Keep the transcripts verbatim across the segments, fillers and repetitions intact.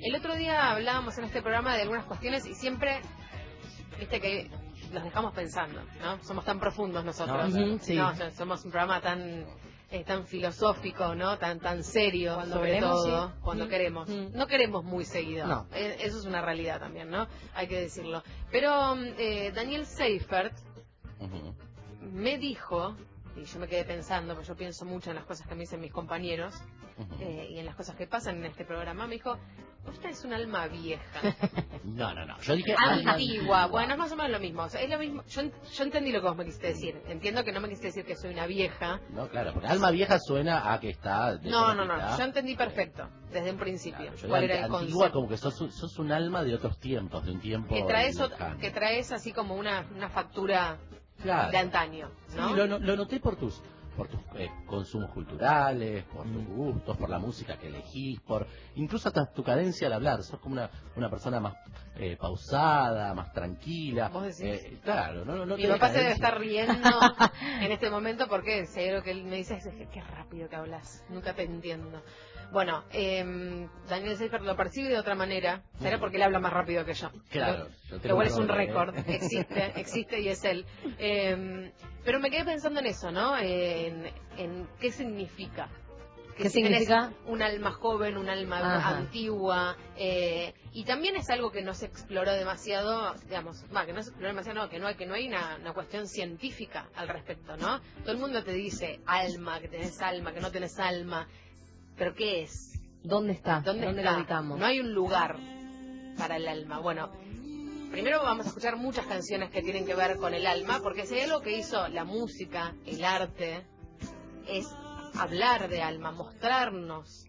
El otro día hablábamos en este programa de algunas cuestiones y siempre, viste que los dejamos pensando, ¿no? Somos tan profundos nosotros. No, claro. Sí. No, somos un programa tan eh, tan filosófico, ¿no? Tan tan serio, Cuando sobre queremos, todo, sí. cuando Mm. queremos. Mm. No queremos muy seguido. No. Eh, eso es una realidad también, ¿no? Hay que decirlo. Pero eh, Daniel Seifert Uh-huh. me dijo, y yo me quedé pensando, porque yo pienso mucho en las cosas que me dicen mis compañeros, Uh-huh. eh, y en las cosas que pasan en este programa, me dijo, usted es un alma vieja. No, no, no. Yo dije Antigua. Bueno, es más o menos lo mismo. O sea, es lo mismo. Yo, yo entendí lo que vos me quisiste decir. Entiendo que no me quisiste decir que soy una vieja. No, claro, porque alma vieja suena a que está... No, no, no. Yo entendí perfecto, desde un principio. Claro, yo ¿Cuál digo, era el antigua concepto? como que sos, sos un alma de otros tiempos, de un tiempo Que traes, ot- lejano. que traes así como una, una factura Claro. de antaño, ¿no? Sí, lo, no- lo noté por tus por tus eh, consumos culturales, por tus Mm. gustos, por la música que elegís, por incluso hasta tu cadencia al hablar. Sos como una, una persona más eh, pausada, más tranquila. ¿Vos decís? Eh, claro, no, no, no Mi tenés papá se debe cadencia. estar riendo en este momento porque si hay algo que él me dice es que qué rápido que hablas, nunca te entiendo. Bueno, eh, Daniel Seifert lo percibe de otra manera, será porque él habla más rápido que yo. Claro, yo Lo tengo cual es un récord, ¿eh? récord, existe, existe y es él. Eh, pero me quedé pensando en eso, ¿no? En, en qué significa. Que ¿Qué si tenés significa? un alma joven, un alma Ajá. antigua, eh, y también es algo que no se exploró demasiado, digamos, va, que no se exploró demasiado, no, que no hay, que no hay una, una cuestión científica al respecto, ¿no? Todo el mundo te dice alma, que tenés alma, que no tenés alma, pero ¿qué es? ¿Dónde está? ¿Dónde, ¿Dónde está? lo ubicamos? No hay un lugar para el alma. Bueno, primero vamos a escuchar muchas canciones que tienen que ver con el alma, porque si hay algo que hizo la música, el arte, es hablar de alma, mostrarnos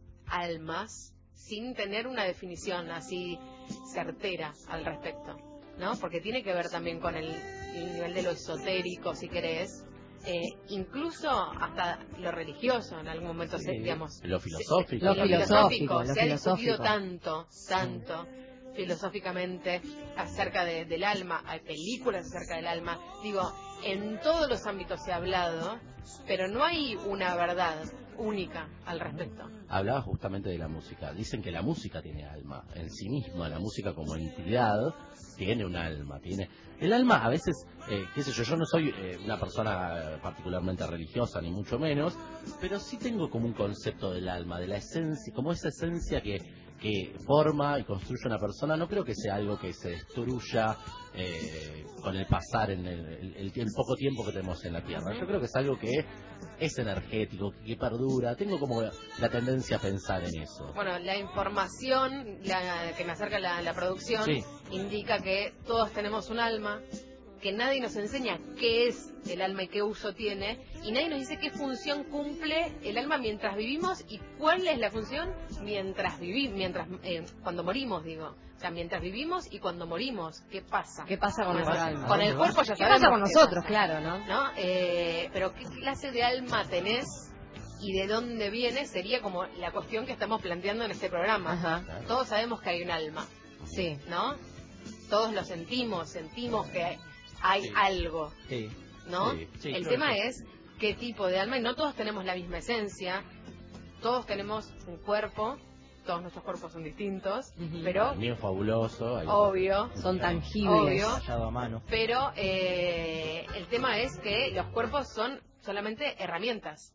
almas sin tener una definición así certera al respecto, ¿no? Porque tiene que ver también con el, el nivel de lo esotérico, si querés, eh, incluso hasta lo religioso en algún momento, se, Sí, digamos. lo filosófico. Lo Lo filosófico, lo se ha discutido filosófico. tanto, tanto filosóficamente acerca de, del alma, hay películas acerca del alma, digo, en todos los ámbitos se ha hablado, pero no hay una verdad única al respecto. Hablaba justamente de la música. Dicen que la música tiene alma en sí misma, la música como entidad tiene un alma, tiene el alma a veces, eh, qué sé yo, yo no soy eh, una persona particularmente religiosa ni mucho menos, pero sí tengo como un concepto del alma, de la esencia, como esa esencia que que forma y construye una persona. No creo que sea algo que se destruya eh, con el pasar en el, el, el, el poco tiempo que tenemos en la Tierra. Yo creo que es algo que es energético, que, que perdura. Tengo como la tendencia a pensar en eso. Bueno, la información la, que me acerca la, la producción Sí. indica que todos tenemos un alma, que nadie nos enseña qué es el alma y qué uso tiene, y nadie nos dice qué función cumple el alma mientras vivimos y cuál es la función mientras vivimos, mientras eh, cuando morimos, digo. O sea, mientras vivimos y cuando morimos, ¿qué pasa? ¿Qué pasa con nuestra alma? Con el cuerpo ya ¿Qué sabemos pasa con qué nosotros? pasa, Claro, ¿no? ¿no? Eh, pero ¿qué clase de alma tenés y de dónde viene? Sería como la cuestión que estamos planteando en este programa. Ajá. Todos sabemos que hay un alma, Sí. ¿no? Todos lo sentimos, sentimos que hay Sí. algo, Sí. ¿no? Sí, sí, el creo tema que sí. es qué tipo de alma, y no todos tenemos la misma esencia, todos tenemos un cuerpo, todos nuestros cuerpos son distintos, Ujú. pero El mío es fabuloso. hay- obvio, Son Sí. tangibles. Obvio. Tallado a mano. pero eh, el tema es que los cuerpos son solamente herramientas,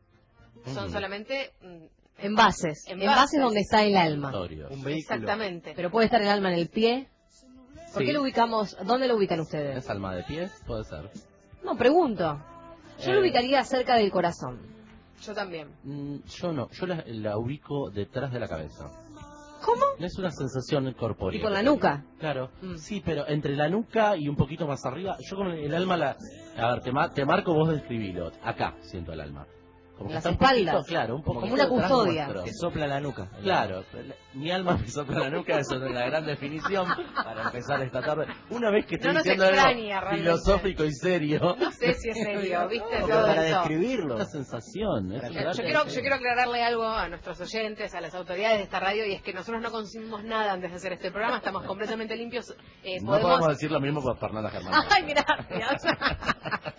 son Ujú. solamente mm, Envases. Envases. Envases donde está el alma. Notorios. Un vehículo. exactamente. Pero puede estar el alma en el pie. ¿Por Sí. qué lo ubicamos? ¿Dónde lo ubican ustedes? ¿Es alma de pie? Puede ser. No, pregunto. Yo Eh. lo ubicaría cerca del corazón. Yo también. Mm, yo no, yo la, la ubico detrás de la cabeza. ¿Cómo? Es una sensación corpórea. ¿Y por la que tengo. nuca? Claro, Mm. sí, pero entre la nuca y un poquito más arriba, yo con el alma la... A ver, te, ma- te marco, vos describilo. Acá siento el alma. Como que Las está un poquito, espaldas. claro, un poco Como una custodia. Te sopla la nuca. Claro, mi alma me sopla la nuca, eso es la gran definición para empezar esta tarde. Una vez que estoy No nos diciendo extraña, algo realmente. filosófico y serio, No sé si es serio, ¿viste? Porque Todo para esto. describirlo. una sensación. es Yo Yo, verdad yo que- quiero, yo quiero aclararle algo a nuestros oyentes, a las autoridades de esta radio, y es que nosotros no consumimos nada antes de hacer este programa, estamos completamente limpios. Eh, No podemos... podemos decir lo mismo por Fernanda Germán. Ay, gracias.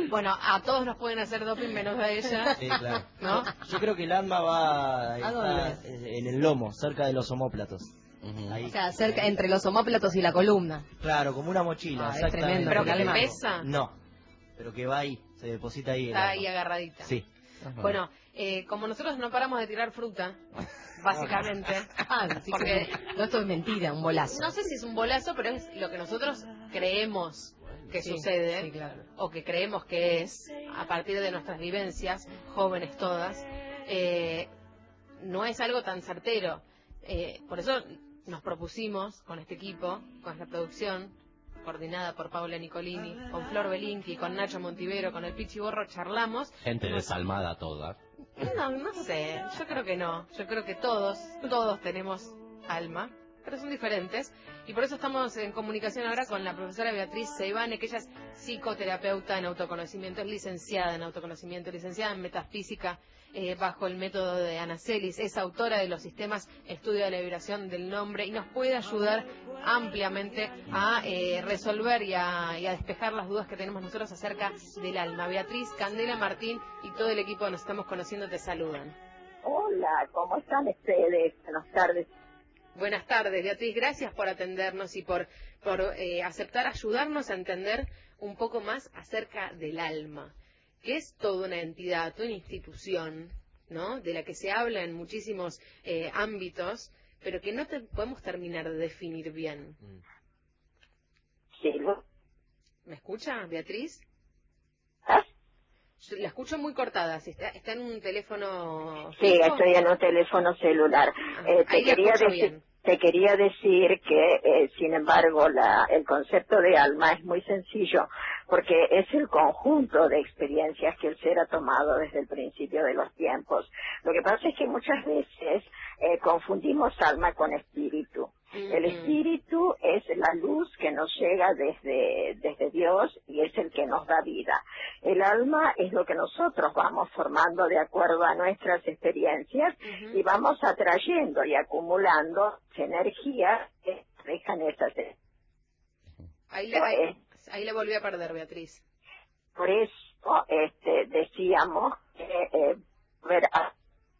Bueno, a todos nos pueden hacer doping menos a ella. Sí, claro. ¿No? Yo creo que el alma va ¿A está dónde? en el lomo, cerca de los omóplatos. Ujú. Ahí. O sea, cerca, entre los omóplatos y la columna. Claro, como una mochila, Ah, es exactamente. tremendo, ¿Pero que porque le además- pesa? No, pero que va ahí, se deposita ahí. el Está alma. ahí agarradita. Sí. Ajá. Bueno, eh, como nosotros no paramos de tirar fruta, básicamente, Ah, sí, porque que- no, esto es mentira, un bolazo. no sé si es un bolazo, pero es lo que nosotros creemos que Sí, sucede, sí, claro. o que creemos que es, a partir de nuestras vivencias, jóvenes todas, eh, no es algo tan certero. Eh, por eso nos propusimos con este equipo, con esta producción, coordinada por Paula Nicolini, con Flor Belinqui, con Nacho Montivero, con el Pichi Borro, charlamos. Gente desalmada toda. No, no sé, yo creo que no. Yo creo que todos, todos tenemos alma, pero son diferentes. Y por eso estamos en comunicación ahora con la profesora Beatriz Seibane, que ella es psicoterapeuta en autoconocimiento, es licenciada en autoconocimiento, licenciada en metafísica eh, bajo el método de Anacelis, es autora de los sistemas Estudio de la Vibración del Nombre y nos puede ayudar ampliamente a eh, resolver y a, y a despejar las dudas que tenemos nosotros acerca del alma. Beatriz, Candela, Martín y todo el equipo que nos estamos conociendo te saludan. Hola, ¿cómo están ustedes? Buenas tardes. Buenas tardes, Beatriz. Gracias por atendernos y por, por eh, aceptar ayudarnos a entender un poco más acerca del alma, que es toda una entidad, toda una institución, ¿no? De la que se habla en muchísimos eh, ámbitos, pero que no te podemos terminar de definir bien. Sí, ¿no? ¿Me escucha, Beatriz? ¿Ah? Yo la escucho muy cortada. Si está, está en un teléfono Sí, fijo. estoy en un teléfono celular. Ah, Eh, te, ahí la quería escucho decir, bien. te quería decir que, eh, sin embargo, la, el concepto de alma es muy sencillo, porque es el conjunto de experiencias que el ser ha tomado desde el principio de los tiempos. Lo que pasa es que muchas veces eh, confundimos alma con espíritu. El Ujú. espíritu es la luz que nos llega desde, desde Dios y es el que nos da vida. El alma es lo que nosotros vamos formando de acuerdo a nuestras experiencias Ujú. y vamos atrayendo y acumulando energías que dejan esas. Ahí, la, ahí, ahí la volví a perder, Beatriz. Por eso este, decíamos que eh, ver a-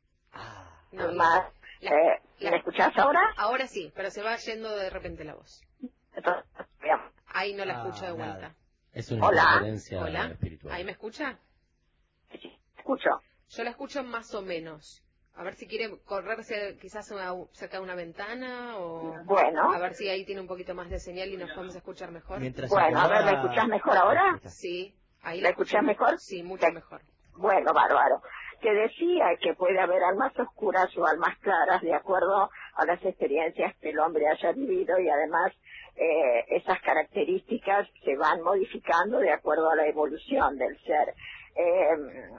No, más. la- eh, la- ¿Me escuchás ahora? Ahora sí, pero se va yendo de repente la voz. Entonces, veamos. Ahí no la Ah, escucho de nada. vuelta. Es una Hola. interferencia Hola, espiritual. ¿ahí me escucha? Sí, escucho. Yo la escucho más o menos. A ver si quiere correrse quizás una, cerca de una ventana o Bueno. a ver si ahí tiene un poquito más de señal y nos podemos escuchar mejor. Mientras Bueno, a ver, ¿me acomoda- escuchás mejor ahora? Ahí está. Sí, ahí ¿La escuchás mejor? Sí, mucho Sí. mejor. Bueno, bárbaro. Que decía que puede haber almas oscuras o almas claras de acuerdo a las experiencias que el hombre haya vivido y además eh, esas características se van modificando de acuerdo a la evolución del ser. Eh,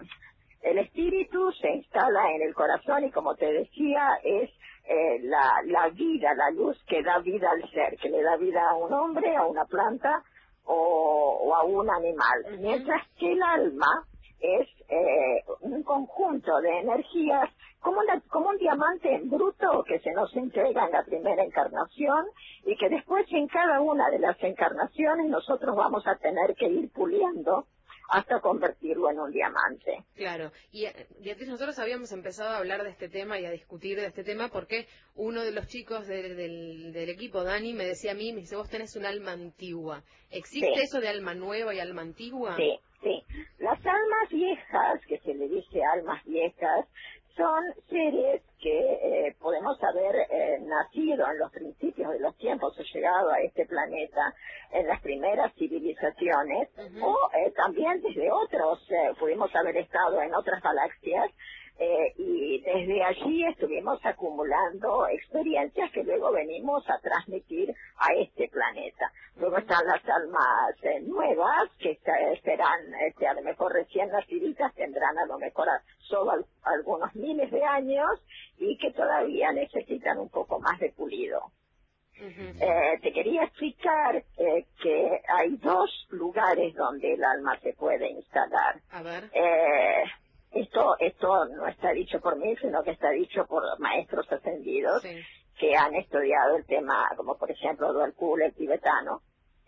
el espíritu se instala en el corazón y como te decía es eh, la, la vida, la luz que da vida al ser, que le da vida a un hombre, a una planta o, o a un animal. Ujú. Mientras que el alma es eh, un conjunto de energías como, una- como un diamante en bruto que se nos entrega en la primera encarnación y que después en cada una de las encarnaciones nosotros vamos a tener que ir puliendo hasta convertirlo en un diamante. Claro, y eh, Beatriz, nosotros habíamos empezado a hablar de este tema y a discutir de este tema porque uno de los chicos de- del, del equipo, Dani, me decía a mí, me dice, vos tenés un alma antigua. ¿Existe Sí. eso de alma nueva y alma antigua? Sí, sí. Las almas viejas, que se le dice almas viejas, son seres que eh, podemos haber eh, nacido en los principios de los tiempos o llegado a este planeta en las primeras civilizaciones Ujú. o eh, también desde otros, eh, pudimos haber estado en otras galaxias eh, y desde allí estuvimos acumulando experiencias que luego venimos a transmitir a este planeta. Luego están las almas eh, nuevas que se- serán este, a lo mejor recién naciditas, tendrán a lo mejor a- solo al- algunos miles de años y que todavía necesitan un poco más de pulido. Ujú. Eh, te quería explicar eh, que hay dos lugares donde el alma se puede instalar. A ver. Eh, esto, esto no está dicho por mí, sino que está dicho por maestros ascendidos Sí. que han estudiado el tema, como por ejemplo Dualkul, el tibetano,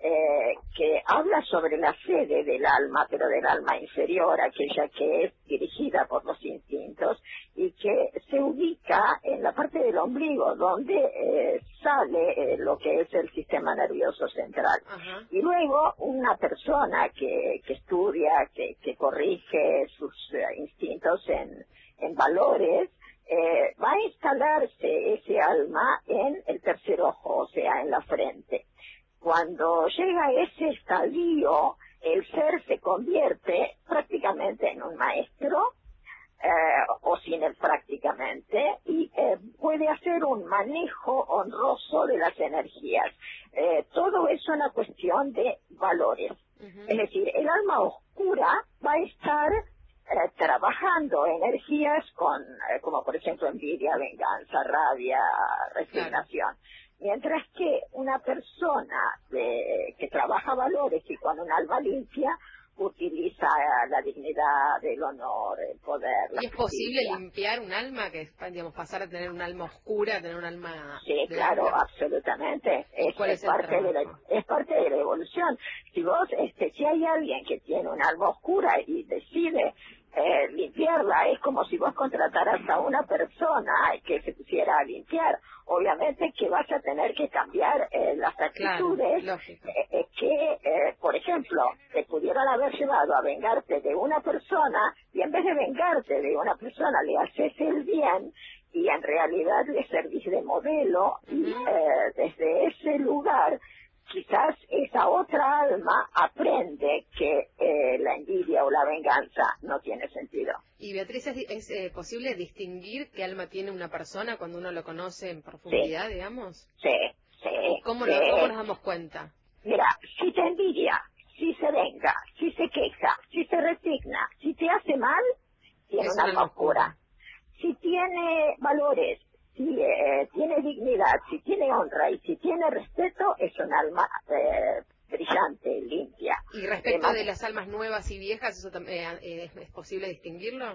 eh, que habla sobre la sede del alma, pero del alma inferior, aquella que es dirigida por los instintos y que se ubica en la parte del ombligo, donde eh, sale eh, lo que es el sistema nervioso central. Ajá. Y luego una persona que, que estudia, que, que corrige sus eh, instintos en, en valores, eh, va a instalarse ese alma en el tercer ojo, o sea, en la frente. Cuando llega a ese estadio, el ser se convierte prácticamente en un maestro, eh, o sin él prácticamente, y eh, puede hacer un manejo honroso de las energías. Eh, todo es una cuestión de valores. Uh-huh. Es decir, el alma oscura va a estar eh, trabajando energías con, eh, como por ejemplo envidia, venganza, rabia, resignación. Claro. Mientras que una persona de, que trabaja valores y con un alma limpia utiliza la dignidad, el honor, el poder, la ¿Y es posible justicia. limpiar un alma, que digamos pasar a tener un alma oscura, a tener un alma Sí, blanca? claro, absolutamente. Es, ¿Cuál es es el parte de la, trabajo? es parte de la evolución. Si vos, este, si hay alguien que tiene un alma oscura y decide eh, limpiarla, es como si vos contrataras a una persona que se pusiera a limpiar. Obviamente que vas a tener que cambiar eh, las actitudes, claro, lógico. eh, eh, que, eh, por ejemplo, te pudieran haber llevado a vengarte de una persona y en vez de vengarte de una persona le haces el bien y en realidad le servís de modelo y Uh-huh. eh, desde ese lugar quizás esa otra alma aprende que eh, la envidia o la venganza no tiene sentido. Y Beatriz, ¿es, es eh, posible distinguir qué alma tiene una persona cuando uno lo conoce en profundidad, Sí. digamos? Sí, sí. ¿Cómo, sí. lo, ¿Cómo nos damos cuenta? Mira, si te envidia, si se venga, si se queja, si se resigna, si te hace mal, tiene Es un un alma alma oscura. oscura. Si tiene valores, si eh, tiene dignidad, si tiene honra y si tiene respeto, es un alma eh, brillante, limpia. Y respecto Además, de las almas nuevas y viejas, ¿eso también eh, es, es posible distinguirlo?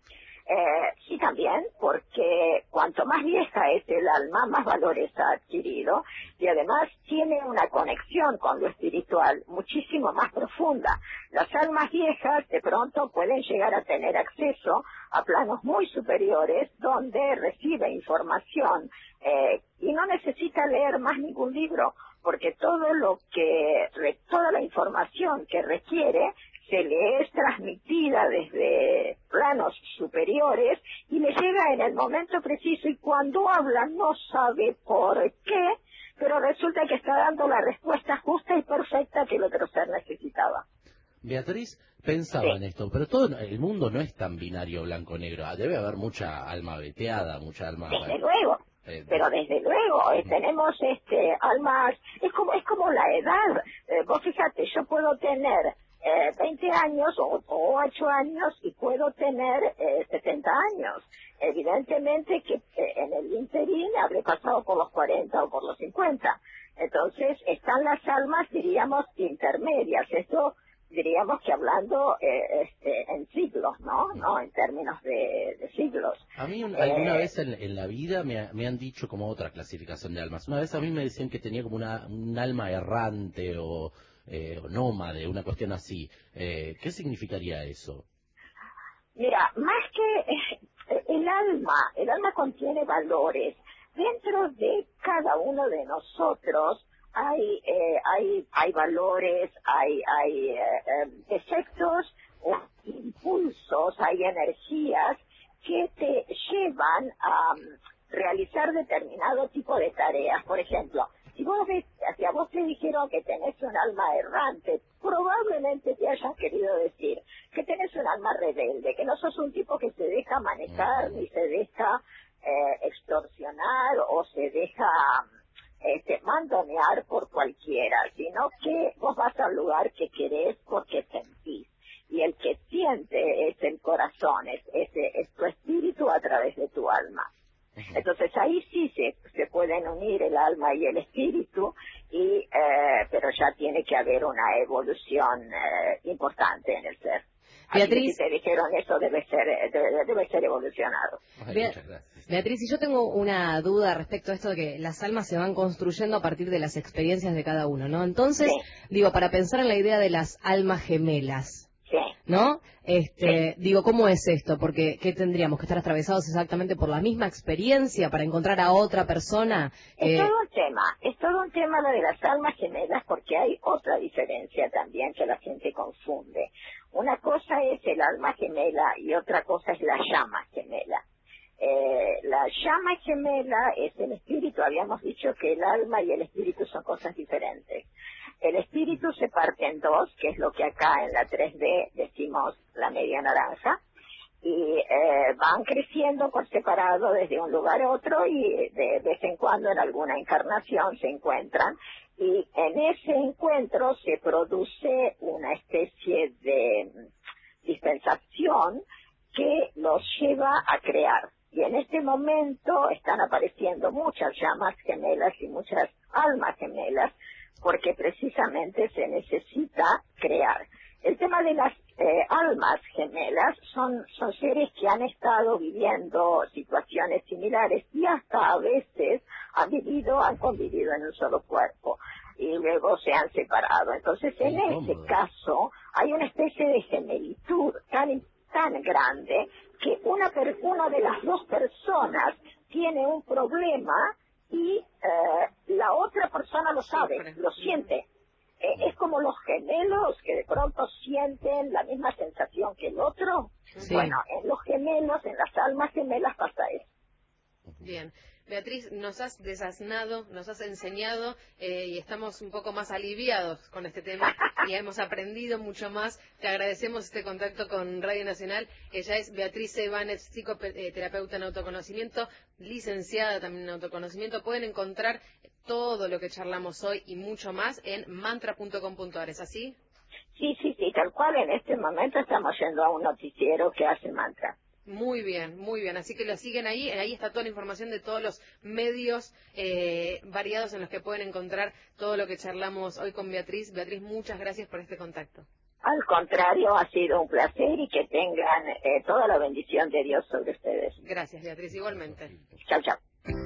Eh, sí, también, porque cuanto más vieja es el alma, más valores ha adquirido y además tiene una conexión con lo espiritual muchísimo más profunda. Las almas viejas de pronto pueden llegar a tener acceso a planos muy superiores donde recibe información eh, y no necesita leer más ningún libro, porque todo lo que, toda la información que requiere se le es transmitida desde planos superiores y le llega en el momento preciso y cuando habla no sabe por qué, pero resulta que está dando la respuesta justa y perfecta que el otro ser necesitaba. Beatriz pensaba Sí. en esto, pero todo el mundo no es tan binario blanco-negro. Debe haber mucha alma veteada, mucha alma... Desde luego. Eh, Pero desde luego eh, tenemos este almas, es como es como la edad. Eh, vos fíjate, yo puedo tener eh, veinte años o, o ocho años y puedo tener eh, setenta años. Evidentemente que eh, en el interín habré pasado por los cuarenta o por los cincuenta. Entonces están las almas, diríamos, intermedias. Esto diríamos que hablando eh, este, en siglos, ¿no? ¿no? En términos de, de siglos. A mí un- Eh, alguna vez en, en la vida me, ha- me han dicho como otra clasificación de almas. Una vez a mí me decían que tenía como una, un alma errante o, eh, o nómade, una cuestión así. Eh, ¿Qué significaría eso? Mira, más que eh, el alma, el alma contiene valores. Dentro de cada uno de nosotros hay eh, hay hay valores, hay hay eh, eh, efectos, o impulsos, hay energías que te llevan a um, realizar determinado tipo de tareas. Por ejemplo, si vos ves, si a vos te dijeron que tenés un alma errante, probablemente te hayan querido decir que tenés un alma rebelde, que no sos un tipo que se deja manejar, ni se deja eh, extorsionar o se deja este, mandonear por cualquiera, sino que vos vas al lugar que querés porque sentís. Y el que siente es el corazón, es, es, es tu espíritu a través de tu alma. Entonces ahí sí se, se pueden unir el alma y el espíritu, y eh, pero ya tiene que haber una evolución eh, importante en el ser. Así que Beatriz. si te dijeron eso, debe ser, eh, debe, debe ser evolucionado. Ay, Bea- muchas gracias. Beatriz, y yo tengo una duda respecto a esto de que las almas se van construyendo a partir de las experiencias de cada uno, ¿no? Entonces, Sí. digo, para pensar en la idea de las almas gemelas, Sí. ¿no? Este, digo, ¿cómo es esto? Porque ¿qué tendríamos que estar atravesados exactamente por la misma experiencia para encontrar a otra persona? Es Eh, todo un tema, es todo un tema lo de las almas gemelas, porque hay otra diferencia también que la gente confunde. Una cosa es el alma gemela y otra cosa es la llama gemela. Eh, la llama gemela es el espíritu. Habíamos dicho que el alma y el espíritu son cosas diferentes. El espíritu se parte en dos, que es lo que acá en la tres D decimos la media naranja, y eh, van creciendo por separado desde un lugar a otro y de vez en cuando en alguna encarnación se encuentran, y en ese encuentro se produce una especie de dispensación que los lleva a crear. Y en este momento están apareciendo muchas llamas gemelas y muchas almas gemelas, porque precisamente se necesita crear. El tema de las eh, almas gemelas son, son seres que han estado viviendo situaciones similares y hasta a veces han vivido, han convivido en un solo cuerpo y luego se han separado. Entonces, en ese caso, hay una especie de gemelitud tan, tan grande que una, per, una de las dos personas tiene un problema y eh, la otra persona lo sabe, lo siente. Eh, es como los gemelos que de pronto sienten la misma sensación que el otro. Sí. Bueno, en los gemelos, en las almas gemelas pasa eso. Bien. Beatriz, nos has desasnado, nos has enseñado eh, y estamos un poco más aliviados con este tema y hemos aprendido mucho más. Te agradecemos este contacto con Radio Nacional. Ella es Beatriz Ibáñez, psicoterapeuta en autoconocimiento, licenciada también en autoconocimiento. Pueden encontrar todo lo que charlamos hoy y mucho más en mantra punto com punto a r, ¿es así? Sí, sí, sí, tal cual. En este momento estamos yendo a un noticiero que hace mantra. Muy bien, muy bien. Así que lo siguen ahí. Ahí está toda la información de todos los medios eh, variados en los que pueden encontrar todo lo que charlamos hoy con Beatriz. Beatriz, muchas gracias por este contacto. Al contrario, ha sido un placer y que tengan eh, toda la bendición de Dios sobre ustedes. Gracias, Beatriz, igualmente. Chao, chao.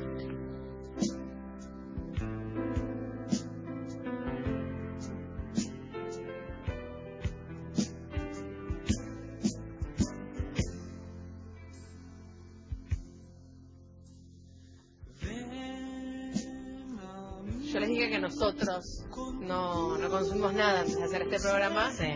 Yo les dije que nosotros no, no consumimos nada antes de hacer este programa. sí.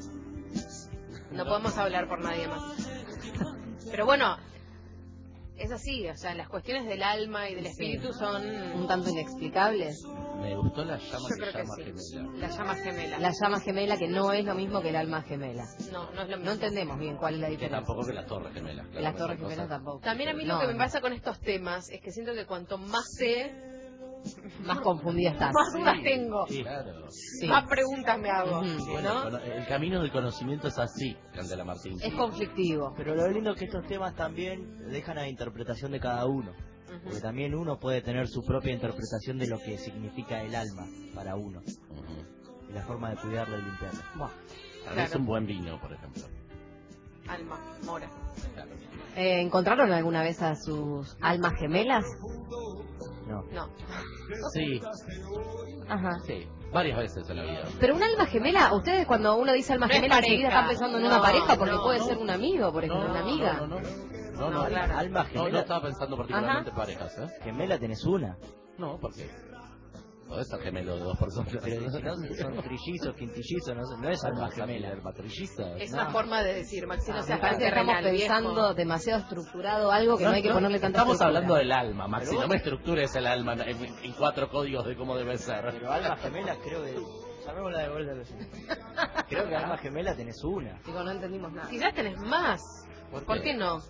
No podemos hablar por nadie más. Pero bueno, es así, o sea, las cuestiones del alma y del espíritu son... Un tanto inexplicables. Me gustó la llama Yo que creo que llama sí. gemela. La llama gemela. La llama gemela, que no es lo mismo que el alma gemela. No, no es lo mismo. No entendemos bien cuál es la Que diferencia. tampoco que las torres gemelas. claro, Las no torres son gemelas cosas- tampoco. También a mí No, lo que me no. pasa con estos temas es que siento que cuanto más sé, Más confundida estás. más dudas tengo, Sí, claro. Sí. más preguntas me hago, Ujú. Bueno, ¿no? cono- el camino del conocimiento es así, Candela Martín. Es conflictivo. Pero lo lindo es que estos temas también dejan a la interpretación de cada uno. Porque también uno puede tener su propia interpretación de lo que significa el alma para uno. Ujú. Y la forma de cuidarla y limpiarla. Buah. Tal vez Claro. un buen vino, por ejemplo. Alma, mora. Claro. Eh, ¿Encontraron alguna vez a sus almas gemelas? No. No. Sí, Ajá. sí, varias veces en la vida. Pero un alma gemela, ustedes cuando uno dice alma No es gemela enseguida pareja. están pensando en No, una pareja porque no, puede no. ser un amigo, por ejemplo, una amiga. No, no, no. No, No, no, claro. Alma no, gemela. no estaba pensando particularmente en parejas, ¿eh? Gemela tenés una. No, porque podés ser gemelo de dos personas. Pero si no, son trillizos, quintillizos, no, no es alma gemela. Alma trilliza. Es No. una forma de decir, Maxi, no Ah, seas me parece que tan estamos terrenal, pensando viejo. demasiado estructurado algo que no, hay que ponerle tanta Estamos estructura. hablando del alma, Maxi. Pero No vos- me estructures el alma en, en cuatro códigos de cómo debe ser. Pero alma gemela creo que... Llamémosla de vuelta. Creo que alma gemela tenés una. Digo, no entendimos nada. Quizás tenés más. ¿Por ¿Por qué? qué no?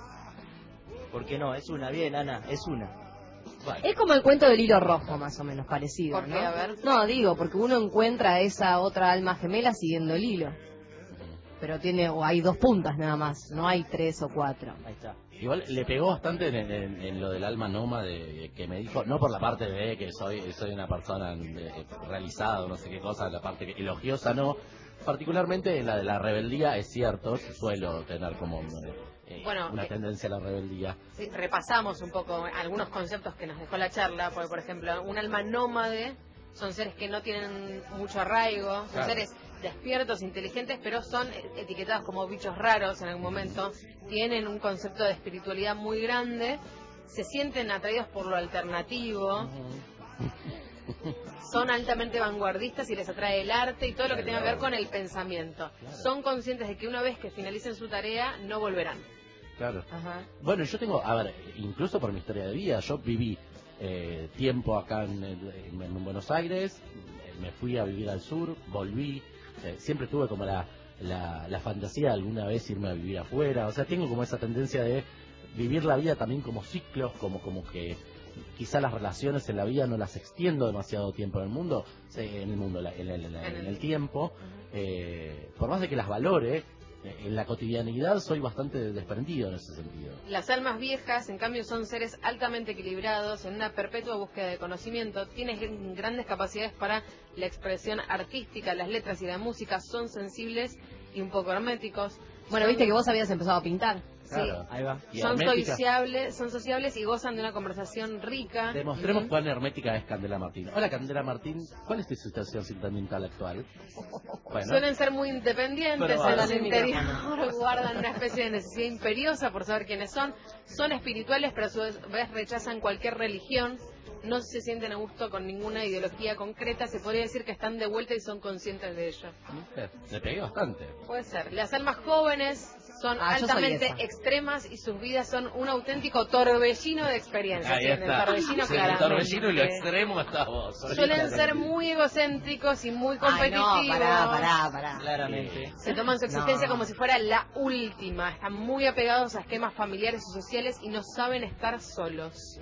¿Por qué no? Es una, bien, Ana, es una. Bueno, Es como el cuento del hilo rojo, más o menos, parecido, ¿Por ¿no? qué? A ver. No, digo, porque uno encuentra a esa otra alma gemela siguiendo el hilo. Pero tiene, o hay dos puntas nada más, no hay tres o cuatro. Ahí está. igual le pegó bastante en, en- en lo del alma nómade que me dijo, no por la parte de que soy soy una persona eh, realizada o no sé qué cosa, la parte que- elogiosa no, particularmente en la de la rebeldía es cierto, suelo tener como eh, Bueno, una eh, tendencia a la rebeldía. Sí, repasamos un poco algunos conceptos que nos dejó la charla, porque, por ejemplo, un alma nómade son seres que no tienen mucho arraigo, son Claro. seres despiertos, inteligentes, pero son etiquetados como bichos raros en algún momento, tienen un concepto de espiritualidad muy grande, se sienten atraídos por lo alternativo, son altamente vanguardistas y les atrae el arte y todo lo que tenga que ver con el pensamiento. Claro. Son conscientes de que una vez que finalicen su tarea no volverán. Claro. Ajá. Bueno, yo tengo, a ver, incluso por mi historia de vida, yo viví eh, tiempo acá en, en- en Buenos Aires, eh, me fui a vivir al sur, volví, eh, siempre tuve como la, la, la fantasía de alguna vez irme a vivir afuera, o sea, tengo como esa tendencia de vivir la vida también como ciclos, como, como que quizá las relaciones en la vida no las extiendo demasiado tiempo en el mundo, eh, en el mundo, la- en el, en el- en el tiempo, eh, por más de que las valore, en la cotidianidad soy bastante desprendido en ese sentido. Las almas viejas, en cambio, son seres altamente equilibrados, en una perpetua búsqueda de conocimiento, tienen grandes capacidades para la expresión artística, las letras y la música, son sensibles y un poco herméticos. Bueno, Son- viste que vos habías empezado a pintar. Claro. Ahí va. Y son hermética. sociables, son sociables y gozan de una conversación rica. Demostremos Ujú. cuán hermética es Candela Martín. Hola Candela Martín, ¿cuál es tu situación sentimental actual? Bueno, Suelen ser muy independientes, Pero en habla el del interior guardan una especie de necesidad imperiosa por saber quiénes son, son espirituales pero a su vez rechazan cualquier religión, no se sienten a gusto con ninguna ideología concreta, se podría decir que están de vuelta y son conscientes de ello. eh, le pegué bastante. Puede ser. Las almas jóvenes son Ah, yo soy altamente esa. extremas y sus vidas son un auténtico torbellino de experiencias. Ahí Tienen está. torbellino Sí, el claramente. torbellino y lo extremo está vos. Suelen ser muy egocéntricos y muy Ay, competitivos. no, pará, pará, pará. Claramente. Se toman su existencia No. como si fuera la última. Están muy apegados a esquemas familiares y sociales y no saben estar solos.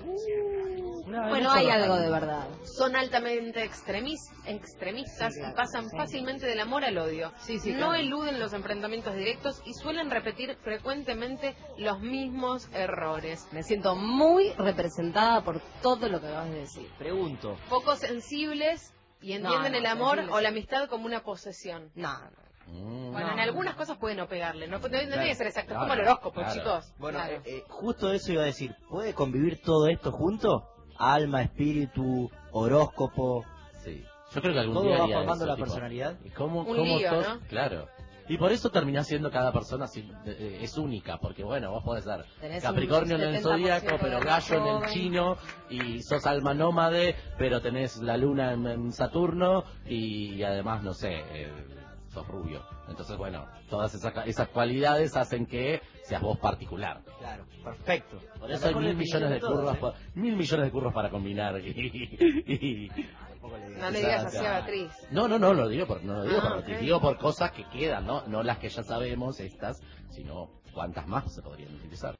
Bueno, hay algo de verdad. Son altamente extremis- extremistas Sí, claro. y pasan Sí. fácilmente del amor al odio. Sí, sí, no claro. eluden los enfrentamientos directos y suelen repetir frecuentemente los mismos errores. Me siento muy representada por todo lo que acabas de decir. Pregunto. Poco sensibles y entienden no, el amor sensibles, o la sí. amistad como una posesión. No, no. Mm. Bueno, No. en algunas cosas pueden no pegarle, no, no, no Claro, tiene que ser exacto, es como claro, el horóscopo, claro. chicos. Bueno, Claro. eh, eh, justo eso iba a decir. ¿Puede convivir todo esto junto? Alma, espíritu, horóscopo. Sí. Yo creo que algún Todo día va haría formando eso, la tipo, personalidad. ¿y cómo, Un cómo lío, tos- ¿no? Claro. Y por eso termina siendo cada persona así, eh, es única, porque bueno, vos podés ser Tenés Capricornio un en el setenta por ciento zodíaco, pero de Gallo en el joven. chino, y sos alma nómade, pero tenés la luna en, en Saturno, y además, no sé, eh, sos rubio. Entonces, bueno, todas esas, ca- esas cualidades hacen que seas vos particular. Claro, perfecto. Por La eso hay mejor mil definición millones de todas, curvas, ¿eh? pa- mil millones de curvas para combinar. Y, y- Tampoco le digo. No le digas así a Beatriz. No, no, no lo digo por, no lo digo Ah, por ok. Beatriz, digo por cosas que quedan, ¿no? No las que ya sabemos, estas, sino cuántas más se podrían utilizar.